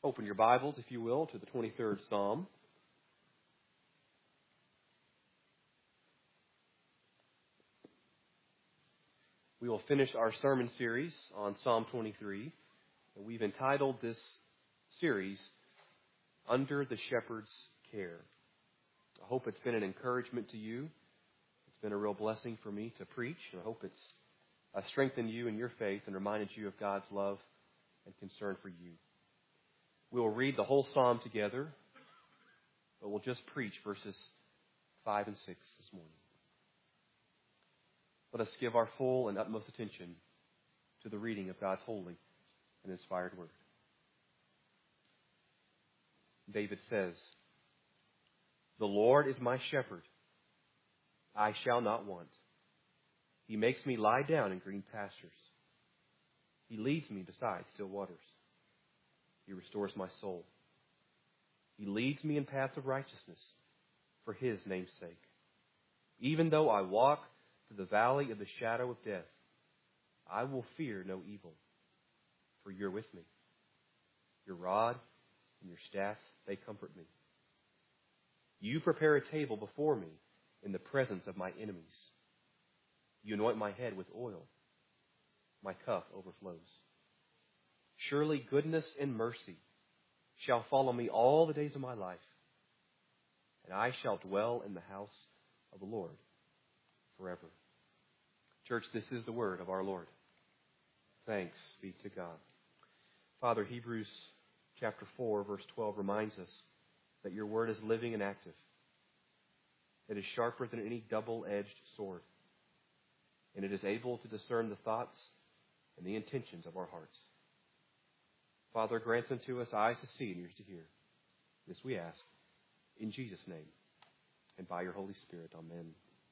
Open your Bibles, if you will, to the 23rd Psalm. We will finish our sermon series on Psalm 23. And we've entitled this series, Under the Shepherd's Care. I hope it's been an encouragement to you. It's been a real blessing for me to preach. And I hope it's strengthened you in your faith and reminded you of God's love and concern for you. We will read the whole psalm together, but we'll just preach verses 5 and 6 this morning. Let us give our full and utmost attention to the reading of God's holy and inspired word. David says, "The Lord is my shepherd. I shall not want. He makes me lie down in green pastures. He leads me beside still waters. He restores my soul. He leads me in paths of righteousness for His name's sake. Even though I walk through the valley of the shadow of death, I will fear no evil, for You're with me. Your rod and Your staff, they comfort me. You prepare a table before me in the presence of my enemies. You anoint my head with oil. My cup overflows. Surely goodness and mercy shall follow me all the days of my life, and I shall dwell in the house of the Lord forever." Church, this is the word of our Lord. Thanks be to God. Father, Hebrews chapter 4, verse 12 reminds us that Your word is living and active. It is sharper than any double-edged sword, and it is able to discern the thoughts and the intentions of our hearts. Father, grant unto us eyes to see and ears to hear. This we ask in Jesus' name and by Your Holy Spirit. Amen.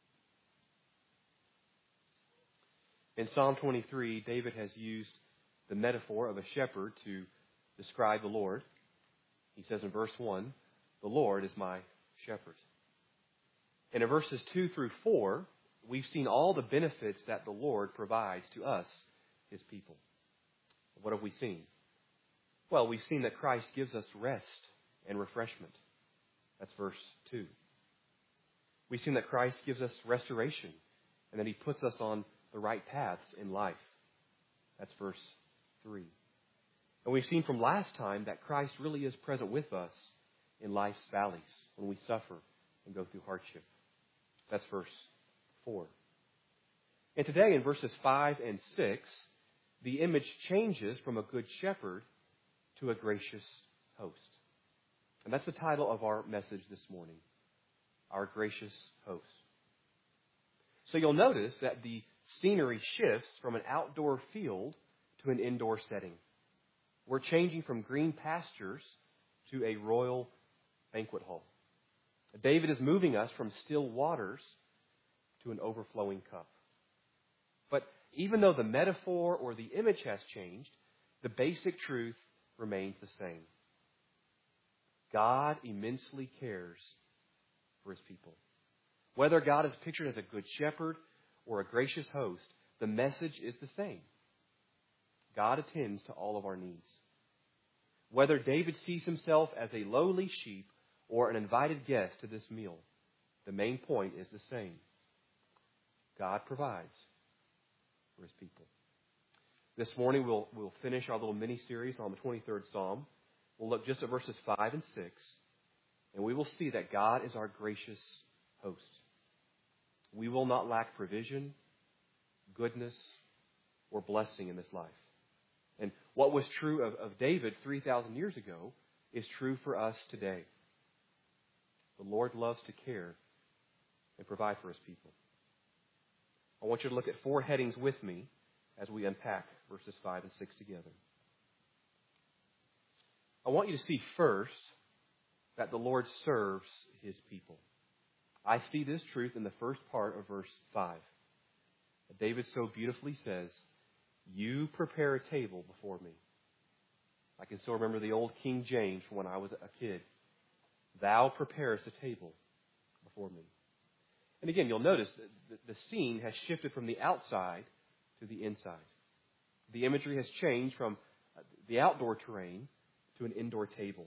In Psalm 23, David has used the metaphor of a shepherd to describe the Lord. He says in verse 1, "The Lord is my shepherd." And in verses 2 through 4, we've seen all the benefits that the Lord provides to us, His people. What have we seen? Well, we've seen that Christ gives us rest and refreshment. That's verse 2. We've seen that Christ gives us restoration and that He puts us on the right paths in life. That's verse 3. And we've seen from last time that Christ really is present with us in life's valleys when we suffer and go through hardship. That's verse 4. And today in verses 5 and 6, the image changes from a good shepherd to a gracious host. And that's the title of our message this morning, Our Gracious Host. So you'll notice that the scenery shifts from an outdoor field to an indoor setting. We're changing from green pastures to a royal banquet hall. David is moving us from still waters to an overflowing cup. But even though the metaphor or the image has changed, the basic truth remains the same. God immensely cares for His people. Whether God is pictured as a good shepherd or a gracious host, the message is the same. God attends to all of our needs. Whether David sees himself as a lowly sheep or an invited guest to this meal, the main point is the same. God provides for His people. This morning we'll finish our little mini-series on the 23rd Psalm. We'll look just at verses 5 and 6, and we will see that God is our gracious host. We will not lack provision, goodness, or blessing in this life. And what was true of David 3,000 years ago is true for us today. The Lord loves to care and provide for His people. I want you to look at 4 headings with me as we unpack verses 5 and 6 together. I want you to see first that the Lord serves His people. I see this truth in the first part of verse 5. David so beautifully says, "You prepare a table before me." I can still remember the old King James from when I was a kid. "Thou preparest a table before me." And again, you'll notice that the scene has shifted from the outside to the inside. The imagery has changed from the outdoor terrain to to an indoor table.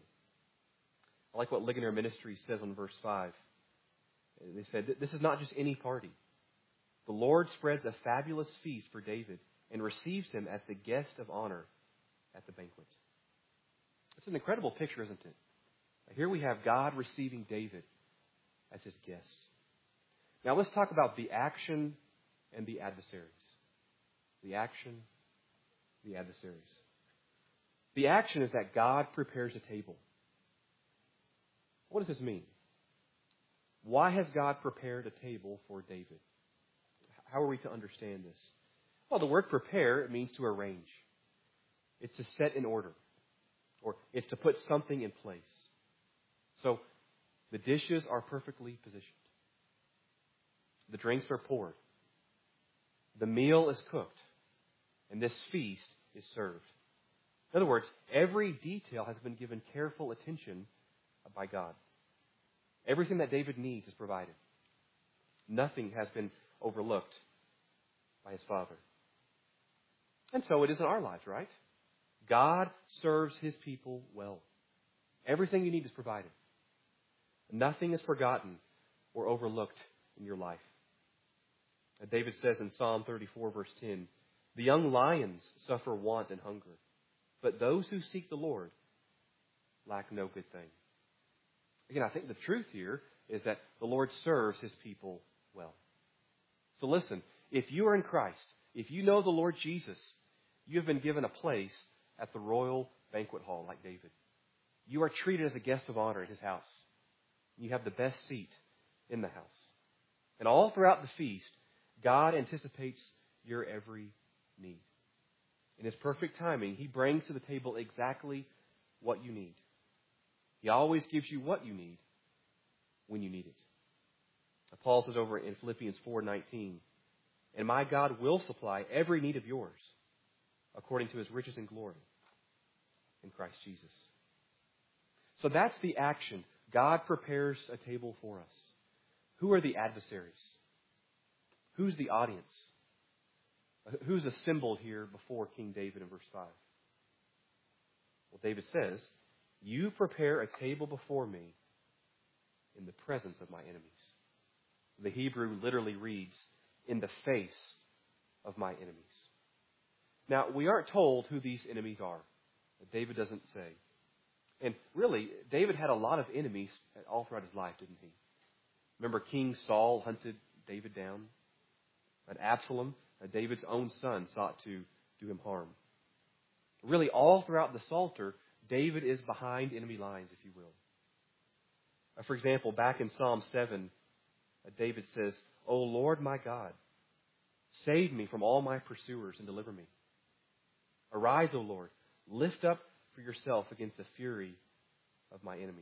I like what Ligonier Ministries says on verse 5. They said, this is not just any party. The Lord spreads a fabulous feast for David and receives him as the guest of honor at the banquet. It's an incredible picture, isn't it? Here we have God receiving David as his guest. Now let's talk about the action and the adversaries. The action, the adversaries. The action is that God prepares a table. What does this mean? Why has God prepared a table for David? How are we to understand this? Well, the word prepare, it means to arrange. It's to set in order. Or it's to put something in place. So, the dishes are perfectly positioned. The drinks are poured. The meal is cooked. And this feast is served. In other words, every detail has been given careful attention by God. Everything that David needs is provided. Nothing has been overlooked by his Father. And so it is in our lives, right? God serves his people well. Everything you need is provided. Nothing is forgotten or overlooked in your life. David says in Psalm 34, verse 10, the young lions suffer want and hunger, but those who seek the Lord lack no good thing. Again, I think the truth here is that the Lord serves his people well. So listen, if you are in Christ, if you know the Lord Jesus, you have been given a place at the royal banquet hall like David. You are treated as a guest of honor at his house. You have the best seat in the house. And all throughout the feast, God anticipates your every need. In his perfect timing, he brings to the table exactly what you need. He always gives you what you need when you need it. Paul says over in Philippians 4:19, and my God will supply every need of yours according to his riches and glory in Christ Jesus. So that's the action. God prepares a table for us. Who are the adversaries? Who's the audience? Who's assembled here before King David in verse 5? Well, David says, you prepare a table before me in the presence of my enemies. The Hebrew literally reads, in the face of my enemies. Now, we aren't told who these enemies are. David doesn't say. And really, David had a lot of enemies all throughout his life, didn't he? Remember, King Saul hunted David down? And Absalom, David's own son, sought to do him harm. Really, all throughout the Psalter, David is behind enemy lines, if you will. For example, back in Psalm 7, David says, O Lord my God, save me from all my pursuers and deliver me. Arise, O Lord, lift up for yourself against the fury of my enemies.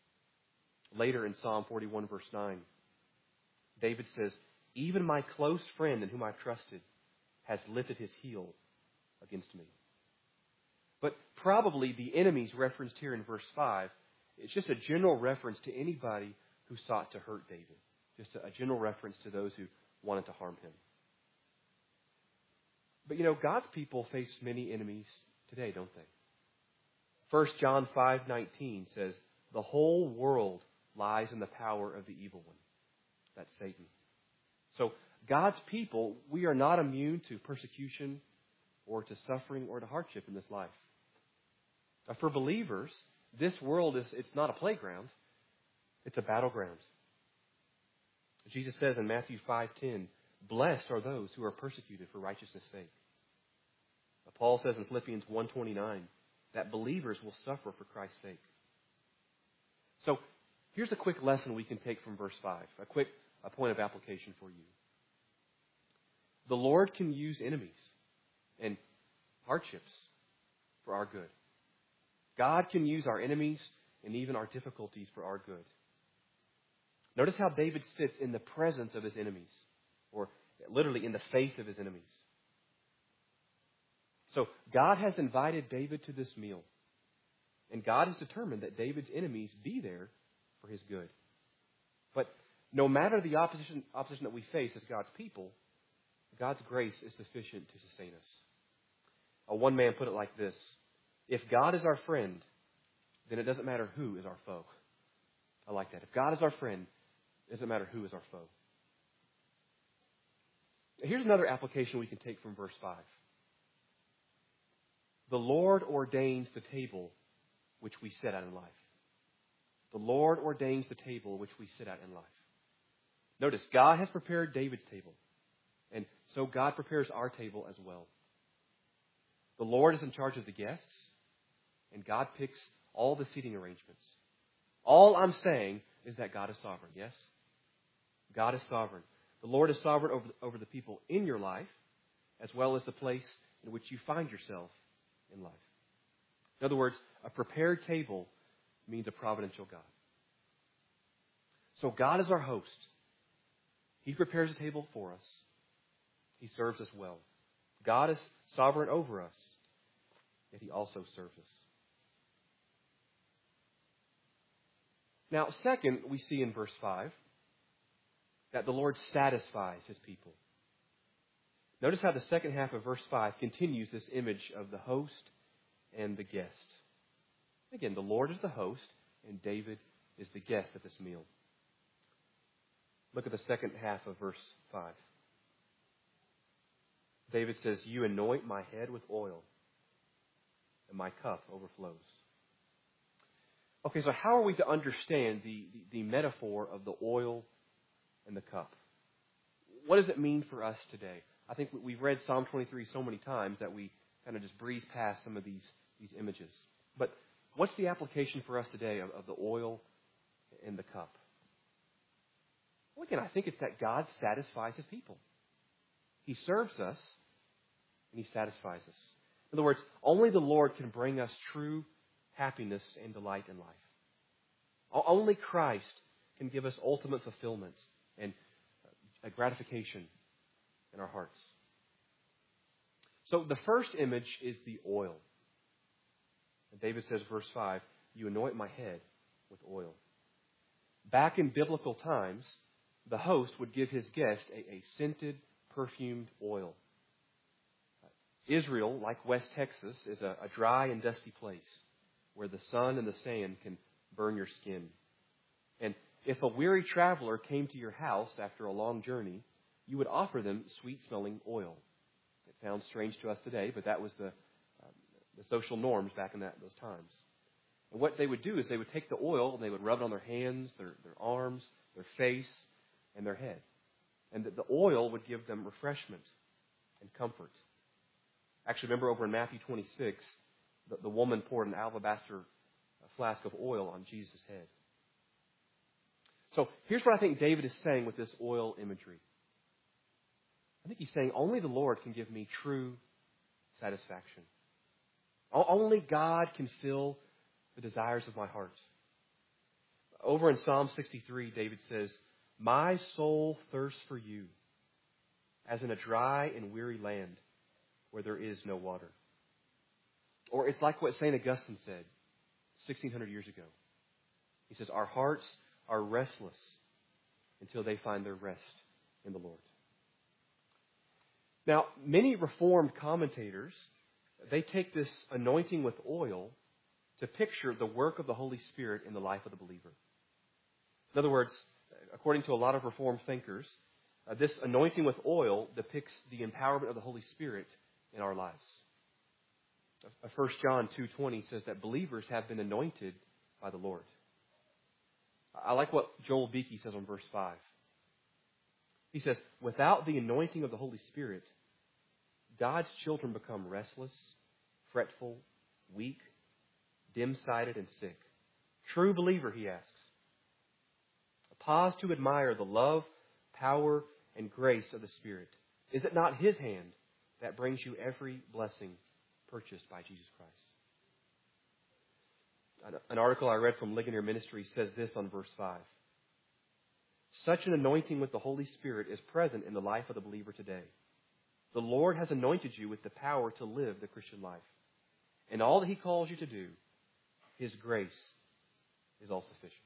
Later in Psalm 41, verse 9, David says, even my close friend in whom I trusted has lifted his heel against me. But probably the enemies referenced here in verse 5, it's just a general reference to anybody who sought to hurt David. Just a general reference to those who wanted to harm him. But you know, God's people face many enemies today, don't they? 1 John 5:19 says, the whole world lies in the power of the evil one. That's Satan. So God's people, we are not immune to persecution or to suffering or to hardship in this life. For believers, this world it's not a playground. It's a battleground. Jesus says in Matthew 5:10, blessed are those who are persecuted for righteousness' sake. Paul says in Philippians 1:29 that believers will suffer for Christ's sake. So here's a quick lesson we can take from verse 5, a point of application for you. The Lord can use enemies and hardships for our good. God can use our enemies and even our difficulties for our good. Notice how David sits in the presence of his enemies, or literally in the face of his enemies. So God has invited David to this meal, and God has determined that David's enemies be there for his good. But no matter the opposition that we face as God's people, God's grace is sufficient to sustain us. One man put it like this: if God is our friend, then it doesn't matter who is our foe. I like that. If God is our friend, it doesn't matter who is our foe. Here's another application we can take from verse 5. The Lord ordains the table which we sit at in life. The Lord ordains the table which we sit at in life. Notice, God has prepared David's table. And so God prepares our table as well. The Lord is in charge of the guests. And God picks all the seating arrangements. All I'm saying is that God is sovereign, yes? God is sovereign. The Lord is sovereign over the people in your life, as well as the place in which you find yourself in life. In other words, a prepared table means a providential God. So God is our host. He prepares a table for us. He serves us well. God is sovereign over us, yet He also serves us. Now, second, we see in verse 5 that the Lord satisfies His people. Notice how the second half of verse 5 continues this image of the host and the guest. Again, the Lord is the host, and David is the guest at this meal. Look at the second half of verse 5. David says, "You anoint my head with oil, and my cup overflows." Okay, so how are we to understand the metaphor of the oil and the cup? What does it mean for us today? I think we've read Psalm 23 so many times that we kind of just breeze past some of these images. But what's the application for us today of the oil and the cup? Well, again, I think it's that God satisfies His people. He serves us, and He satisfies us. In other words, only the Lord can bring us true happiness and delight in life. Only Christ can give us ultimate fulfillment and a gratification in our hearts. So the first image is the oil. And David says, verse 5, "You anoint my head with oil." Back in biblical times, the host would give his guest a scented, perfumed oil. Israel, like West Texas, is a dry and dusty place where the sun and the sand can burn your skin. And if a weary traveler came to your house after a long journey, you would offer them sweet-smelling oil. It sounds strange to us today, but that was the social norms back in those times. And what they would do is they would take the oil and they would rub it on their hands, their arms, their face, and their head. And the oil would give them refreshment and comfort. Actually, remember over in Matthew 26, the woman poured an alabaster flask of oil on Jesus' head. So here's what I think David is saying with this oil imagery. I think he's saying only the Lord can give me true satisfaction. Only God can fill the desires of my heart. Over in Psalm 63, David says, "My soul thirsts for you, as in a dry and weary land where there is no water." Or it's like what St. Augustine said 1,600 years ago. He says, "Our hearts are restless until they find their rest in the Lord." Now, many Reformed commentators, they take this anointing with oil to picture the work of the Holy Spirit in the life of the believer. In other words, according to a lot of Reformed thinkers, this anointing with oil depicts the empowerment of the Holy Spirit in our lives. 1 John 2:20 says that believers have been anointed by the Lord. I like what Joel Beakey says on verse 5. He says, "Without the anointing of the Holy Spirit, God's children become restless, fretful, weak, dim-sighted, and sick." True believer, he asks, pause to admire the love, power, and grace of the Spirit. Is it not His hand that brings you every blessing purchased by Jesus Christ? An article I read from Ligonier Ministry says this on verse 5. "Such an anointing with the Holy Spirit is present in the life of the believer today. The Lord has anointed you with the power to live the Christian life. And all that He calls you to do, His grace is all sufficient."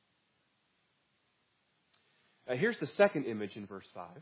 Now, here's the second image in verse 5.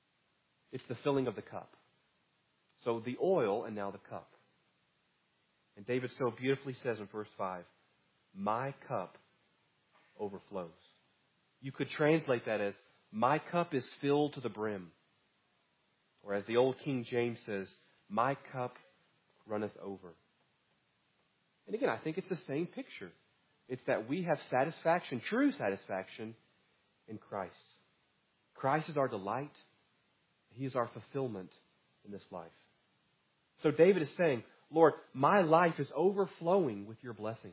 It's the filling of the cup. So the oil and now the cup. And David so beautifully says in verse 5, my cup overflows. You could translate that as, my cup is filled to the brim. Or as the old King James says, my cup runneth over. And again, I think it's the same picture. It's that we have satisfaction, true satisfaction, in Christ. Christ is our delight. He is our fulfillment in this life. So David is saying, Lord, my life is overflowing with your blessings.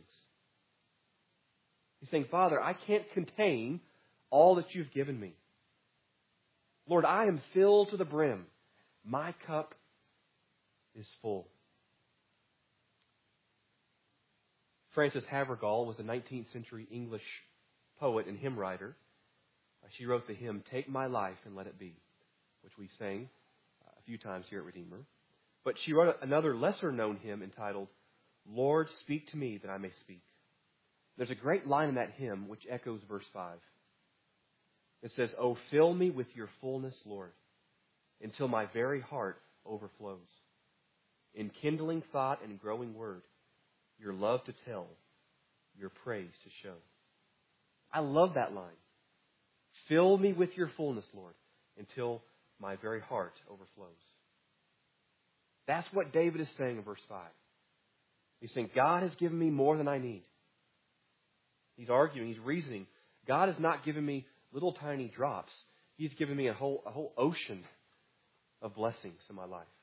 He's saying, Father, I can't contain all that you've given me. Lord, I am filled to the brim. My cup is full. Frances Havergal was a 19th century English poet and hymn writer. She wrote the hymn, Take My Life and Let It Be, which we sang a few times here at Redeemer. But she wrote another lesser-known hymn entitled, Lord, Speak to Me that I May Speak. There's a great line in that hymn which echoes verse 5. It says, Oh, fill me with your fullness, Lord, until my very heart overflows. In kindling thought and growing word, your love to tell, your praise to show. I love that line. Fill me with your fullness, Lord, until my very heart overflows. That's what David is saying in verse 5. He's saying, God has given me more than I need. He's arguing, he's reasoning. God has not given me little tiny drops. He's given me a whole ocean of blessings in my life.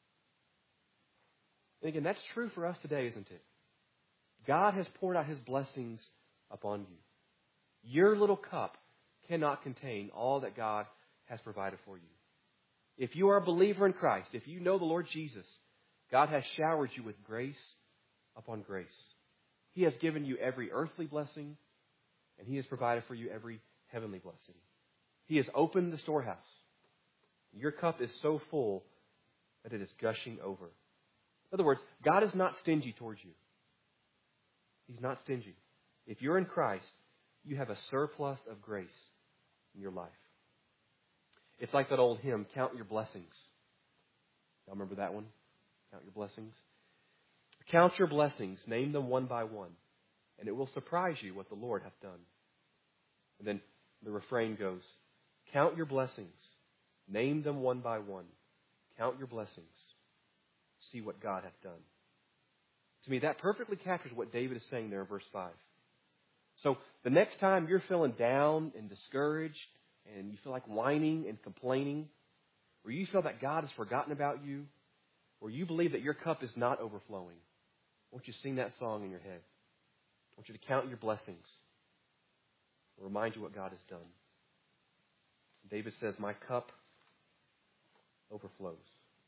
And again, that's true for us today, isn't it? God has poured out his blessings upon you. Your little cup cannot contain all that God has provided for you. If you are a believer in Christ, if you know the Lord Jesus, God has showered you with grace upon grace. He has given you every earthly blessing, and he has provided for you every heavenly blessing. He has opened the storehouse. Your cup is so full that it is gushing over. In other words, God is not stingy towards you. He's not stingy. If you're in Christ, you have a surplus of grace in your life. It's like that old hymn, Count Your Blessings. Y'all remember that one? Count your blessings. Count your blessings, name them one by one, and it will surprise you what the Lord hath done. And then the refrain goes, Count your blessings, name them one by one. Count your blessings, see what God hath done. To me, that perfectly captures what David is saying there in verse 5. So the next time you're feeling down and discouraged and you feel like whining and complaining, or you feel that God has forgotten about you, or you believe that your cup is not overflowing, I want you to sing that song in your head. I want you to count your blessings and remind you what God has done. David says, my cup overflows.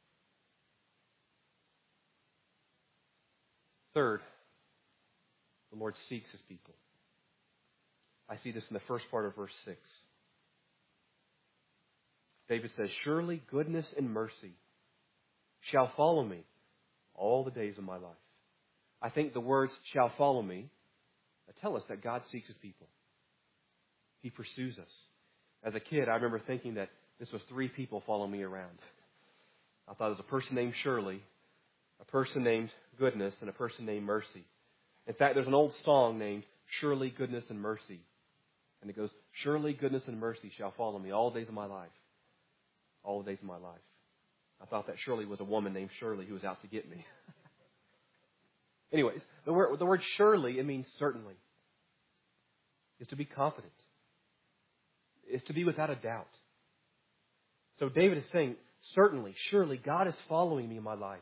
Third, the Lord seeks his people. I see this in the first part of verse 6. David says, surely goodness and mercy shall follow me all the days of my life. I think the words shall follow me tell us that God seeks his people. He pursues us. As a kid, I remember thinking that this was 3 people following me around. I thought it was a person named Shirley, a person named Goodness, and a person named Mercy. In fact, there's an old song named Surely Goodness and Mercy. And it goes, surely goodness and mercy shall follow me all the days of my life. All the days of my life. I thought that Shirley was a woman named Shirley who was out to get me. Anyways, the word surely, it means certainly. It's to be confident. It's to be without a doubt. So David is saying, certainly, surely, God is following me in my life.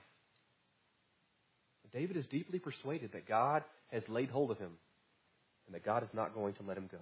David is deeply persuaded that God has laid hold of him and that God is not going to let him go.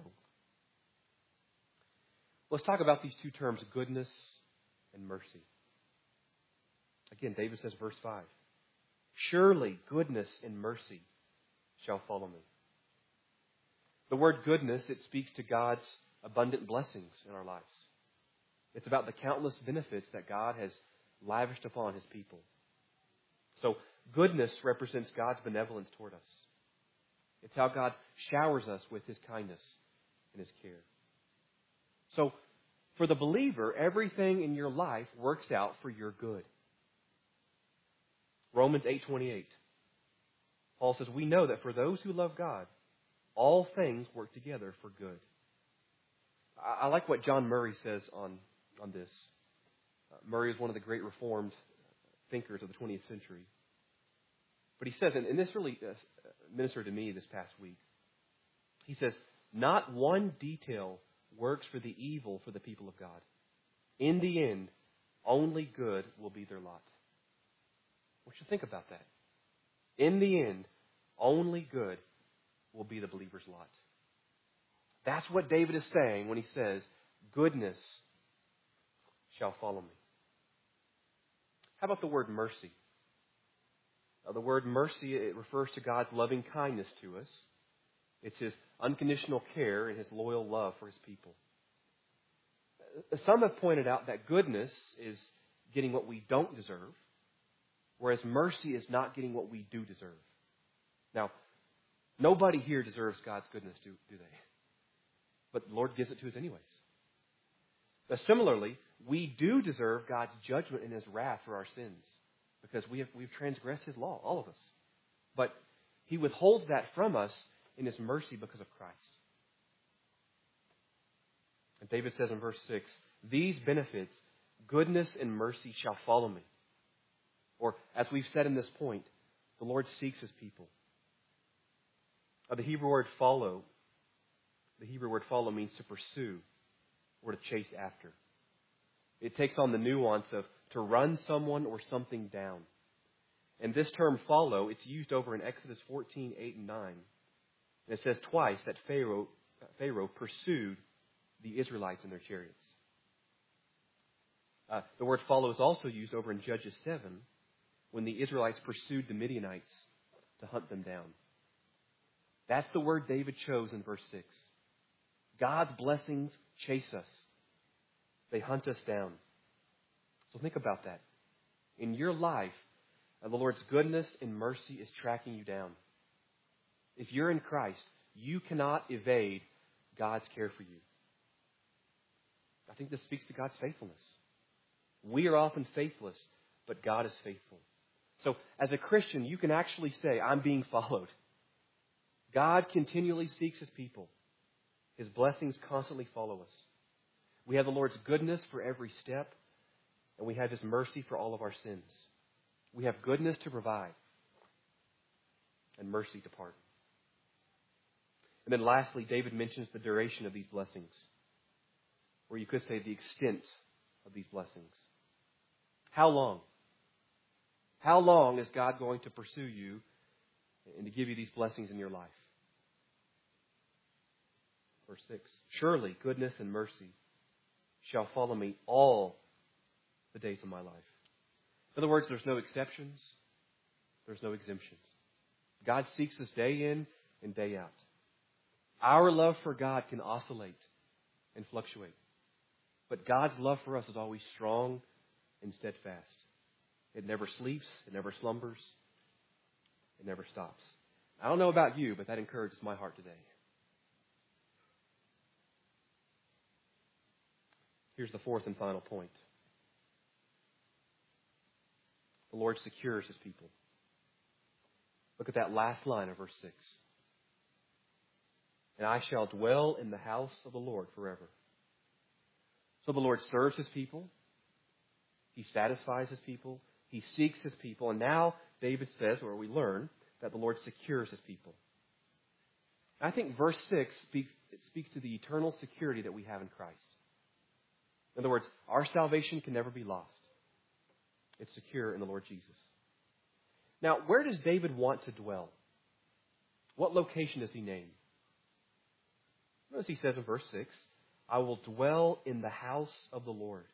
Let's talk about these two terms, goodness and mercy. Again, David says, verse 5, surely goodness and mercy shall follow me. The word goodness, it speaks to God's abundant blessings in our lives. It's about the countless benefits that God has lavished upon his people. So goodness represents God's benevolence toward us. It's how God showers us with his kindness and his care. So for the believer, everything in your life works out for your good. Romans 8:28. Paul says, we know that for those who love God, all things work together for good. I like what John Murray says on this. Murray is one of the great Reformed thinkers of the 20th century. But he says, and this really ministered to me this past week, he says, not one detail works for the evil for the people of God. In the end, only good will be their lot. I want you to think about that. In the end, only good will be the believer's lot. That's what David is saying when he says, goodness shall follow me. How about the word mercy? The word mercy, it refers to God's loving kindness to us. It's His unconditional care and His loyal love for His people. Some have pointed out that goodness is getting what we don't deserve, whereas mercy is not getting what we do deserve. Now, nobody here deserves God's goodness, do they? But the Lord gives it to us anyways. But similarly, we do deserve God's judgment and His wrath for our sins because we've transgressed His law, all of us. But He withholds that from us in His mercy because of Christ. And David says in verse 6, these benefits, goodness and mercy shall follow me. Or, as we've said in this point, the Lord seeks His people. The Hebrew word follow means to pursue or to chase after. It takes on the nuance of to run someone or something down. And this term follow, it's used over in Exodus 14, 8, and 9. And it says twice that Pharaoh pursued the Israelites in their chariots. The word follow is also used over in Judges 7 when the Israelites pursued the Midianites to hunt them down. That's the word David chose in verse 6. God's blessings chase us. They hunt us down. So think about that. In your life, the Lord's goodness and mercy is tracking you down. If you're in Christ, you cannot evade God's care for you. I think this speaks to God's faithfulness. We are often faithless, but God is faithful. So as a Christian, you can actually say, I'm being followed. God continually seeks His people. His blessings constantly follow us. We have the Lord's goodness for every step, and we have His mercy for all of our sins. We have goodness to provide and mercy to pardon. And then lastly, David mentions the duration of these blessings, or you could say the extent of these blessings. How long? How long is God going to pursue you and to give you these blessings in your life? Verse 6, surely goodness and mercy shall follow me all the days of my life. In other words, there's no exceptions. There's no exemptions. God seeks us day in and day out. Our love for God can oscillate and fluctuate. But God's love for us is always strong and steadfast. It never sleeps. It never slumbers. It never stops. I don't know about you, but that encourages my heart today. Here's the fourth and final point. The Lord secures His people. Look at that last line of verse 6. And I shall dwell in the house of the Lord forever. So the Lord serves His people. He satisfies His people. He seeks His people. And now David says, or we learn, that the Lord secures His people. I think verse 6 speaks to the eternal security that we have in Christ. In other words, our salvation can never be lost. It's secure in the Lord Jesus. Now, where does David want to dwell? What location does he name? Notice he says in verse 6, I will dwell in the house of the Lord.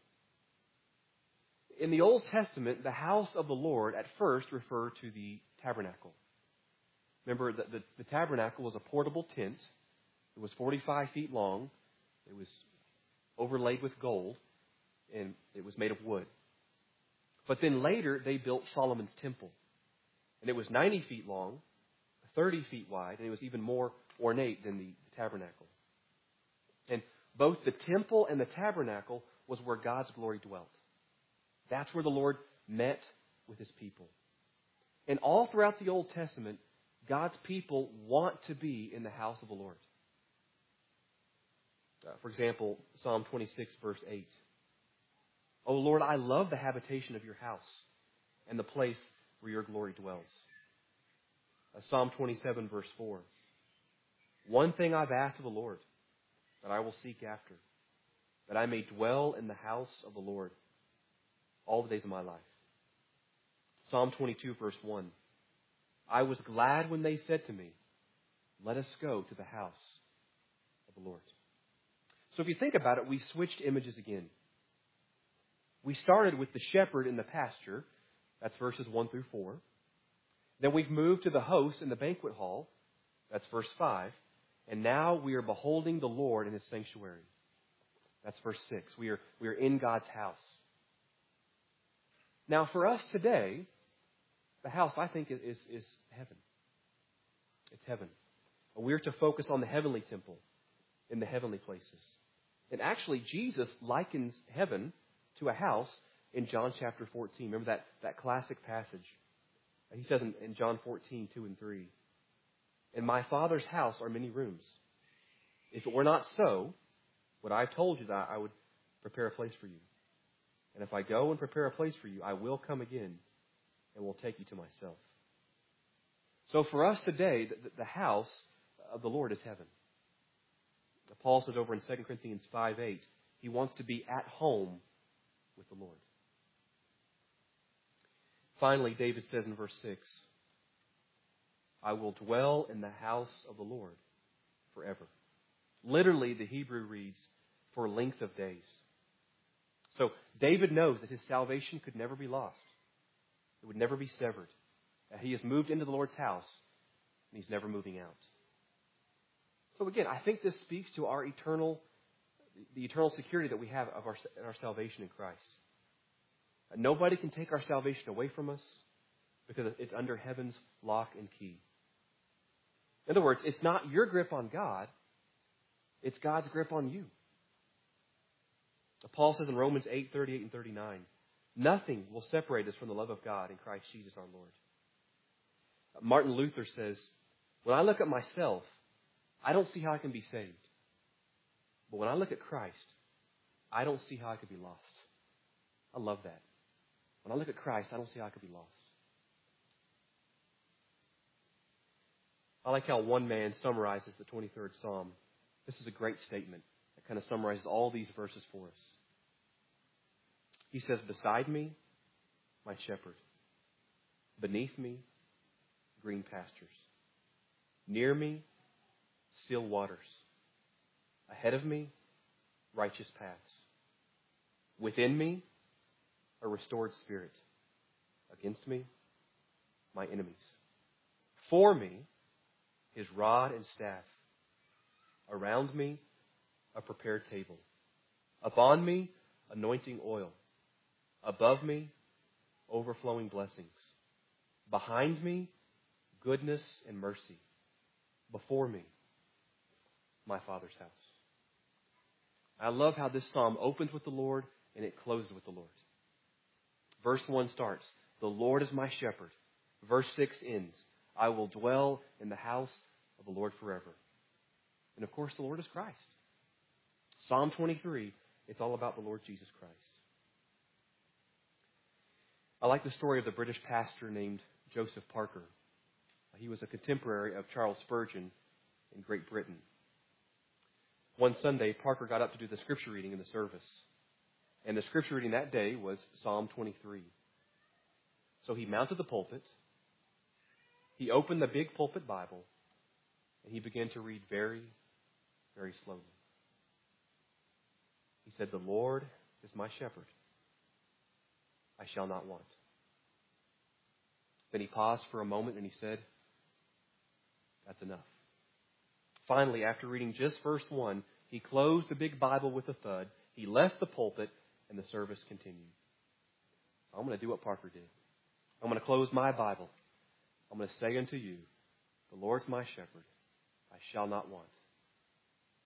In the Old Testament, the house of the Lord at first referred to the tabernacle. Remember, the tabernacle was a portable tent. It was 45 feet long. It was overlaid with gold, and it was made of wood. But then later, they built Solomon's temple. And it was 90 feet long, 30 feet wide, and it was even more ornate than the tabernacle. And both the temple and the tabernacle was where God's glory dwelt. That's where the Lord met with His people. And all throughout the Old Testament, God's people want to be in the house of the Lord. For example, Psalm 26, verse 8. O Lord, I love the habitation of your house and the place where your glory dwells. Psalm 27, verse 4. One thing I've asked of the Lord, that I will seek after, that I may dwell in the house of the Lord all the days of my life. Psalm 22, verse 1. I was glad when they said to me, let us go to the house of the Lord. So if you think about it, we switched images again. We started with the shepherd in the pasture. That's verses 1 through 4. Then we've moved to the host in the banquet hall. That's verse 5. And now we are beholding the Lord in his sanctuary. That's verse 6. We are in God's house. Now for us today, the house, I think, is heaven. It's heaven. We're to focus on the heavenly temple in the heavenly places. And actually, Jesus likens heaven to a house in John chapter 14. Remember that classic passage? He says in John 14, 2 and 3, in my Father's house are many rooms. If it were not so, would I have told you that I would prepare a place for you? And if I go and prepare a place for you, I will come again and will take you to myself. So for us today, the house of the Lord is heaven. Paul says over in 2 Corinthians 5:8, he wants to be at home with the Lord. Finally, David says in verse 6, I will dwell in the house of the Lord forever. Literally, the Hebrew reads, for length of days. So David knows that his salvation could never be lost. It would never be severed. He has moved into the Lord's house, and he's never moving out. So again, I think this speaks to the eternal security that we have in our salvation in Christ. Nobody can take our salvation away from us because it's under heaven's lock and key. In other words, it's not your grip on God, it's God's grip on you. Paul says in Romans 8, 38 and 39, nothing will separate us from the love of God in Christ Jesus our Lord. Martin Luther says, when I look at myself, I don't see how I can be saved. But when I look at Christ, I don't see how I could be lost. I love that. When I look at Christ, I don't see how I could be lost. I like how one man summarizes the 23rd Psalm. This is a great statement that kind of summarizes all these verses for us. He says, beside me, my shepherd. Beneath me, green pastures. Near me, still waters. Ahead of me, righteous paths. Within me, a restored spirit. Against me, my enemies. For me, his rod and staff. Around me, a prepared table. Upon me, anointing oil. Above me, overflowing blessings. Behind me, goodness and mercy. Before me, my Father's house. I love how this psalm opens with the Lord and it closes with the Lord. Verse 1 starts, the Lord is my shepherd. Verse 6 ends, I will dwell in the house of the Lord forever. And of course, the Lord is Christ. Psalm 23, it's all about the Lord Jesus Christ. I like the story of the British pastor named Joseph Parker. He was a contemporary of Charles Spurgeon in Great Britain. One Sunday, Parker got up to do the scripture reading in the service. And the scripture reading that day was Psalm 23. So he mounted the pulpit. He opened the big pulpit Bible. And he began to read very, very slowly. He said, the Lord is my shepherd. I shall not want. Then he paused for a moment and he said, that's enough. Finally, after reading just verse 1, he closed the big Bible with a thud. He left the pulpit and the service continued. So I'm going to do what Parker did. I'm going to close my Bible. I'm going to say unto you, the Lord's my shepherd. I shall not want.